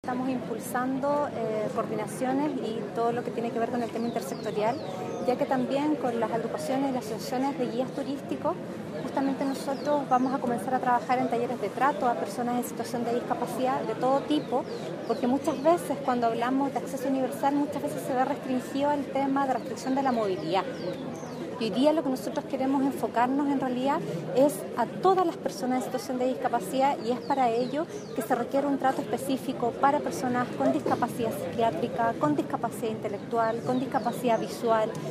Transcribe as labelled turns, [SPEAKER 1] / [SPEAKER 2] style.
[SPEAKER 1] Estamos impulsando coordinaciones y todo lo que tiene que ver con el tema intersectorial, ya que también con las agrupaciones y las asociaciones de guías turísticos, justamente nosotros vamos a comenzar a trabajar en talleres de trato a personas en situación de discapacidad de todo tipo, porque muchas veces cuando hablamos de acceso universal, muchas veces se ve restringido el tema de restricción de la movilidad. Y hoy día lo que nosotros queremos enfocarnos en realidad es a todas las personas en situación de discapacidad, y es para ello que se requiere un trato específico para personas con discapacidad psiquiátrica, con discapacidad intelectual, con discapacidad visual.